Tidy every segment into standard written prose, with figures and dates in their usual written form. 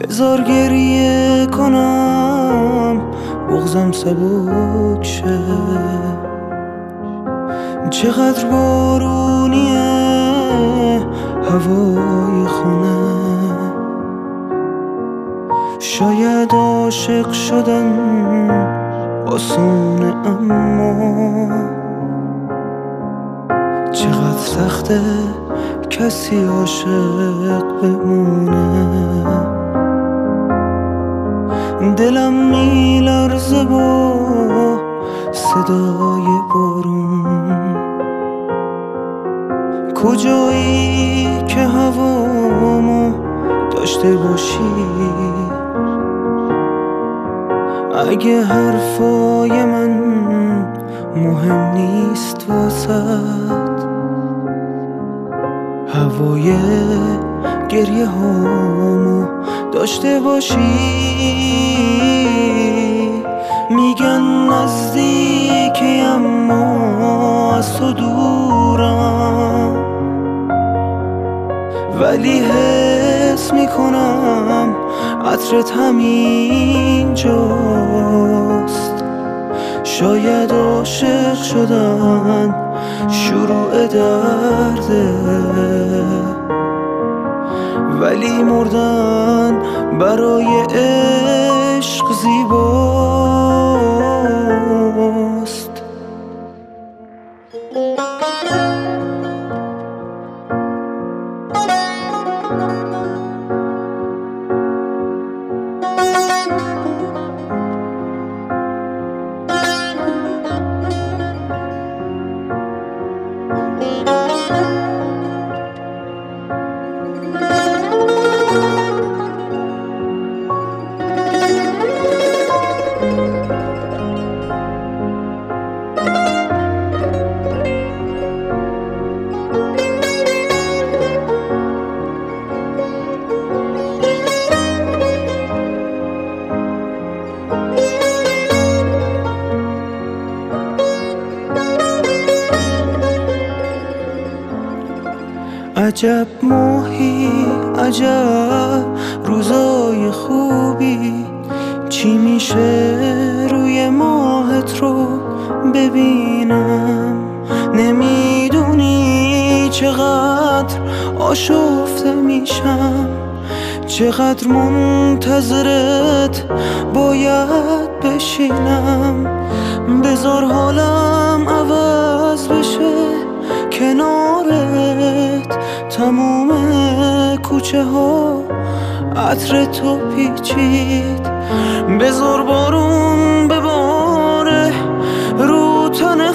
بذار گریه کنم بغضم سبک شه. چقدر بارونیه هوای خونه، شاید عاشق شدن آسونه اما چقدر سخته کسی عاشق بمونه. دلم میلرزه با صدای بارون، کجایی که هوامو داشته باشی. اگه حرفای من مهم نیست واسد، هوای گریه هامو داشته باشی. میگن نزدیکی اما از تو دورم، ولی حس میکنم عطرت همین جاست. شاید عاشق شدن شروع درده، ولی مردن برای عشق زیباست. عجب ماهی، عجب روزای خوبی، چی میشه روی ماهت رو ببینم. نمیدونی چقدر آشفته میشم، چقدر منتظرت باید بشینم. بذار حالم عوض بشه کنارت، تموم کوچه ها عطر تو پیچید. بذار بارون بباره رو تن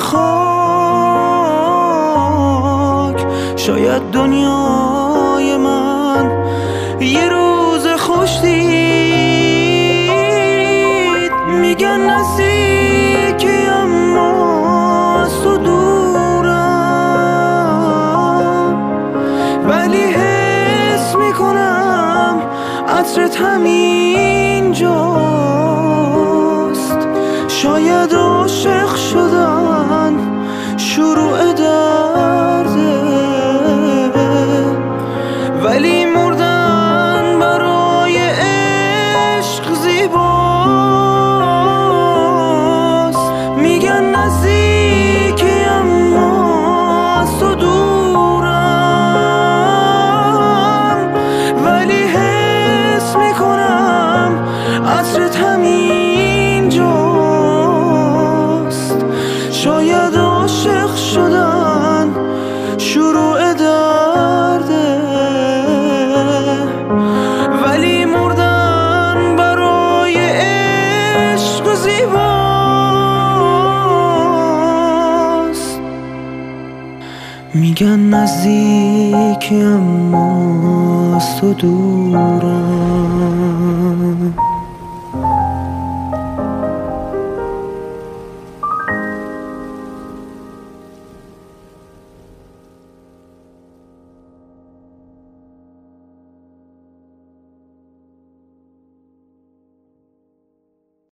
خاک، شاید دنیای من یه روز خوش دید. میگن نزدیکی اما از تو دورم، ولی حس میکنم عطرت همین جاست. شاید عاشق شدن شروع درده، ولی مردن برای عشق زیباست. میگن نزدیکی اما از تو دورم، ولی حس میکنم عطرت همین جاست. شاید عاشق شدن شروع درده، ولی مردن برای عشق زیباست. میگن نزدیکی اما از تو دورم.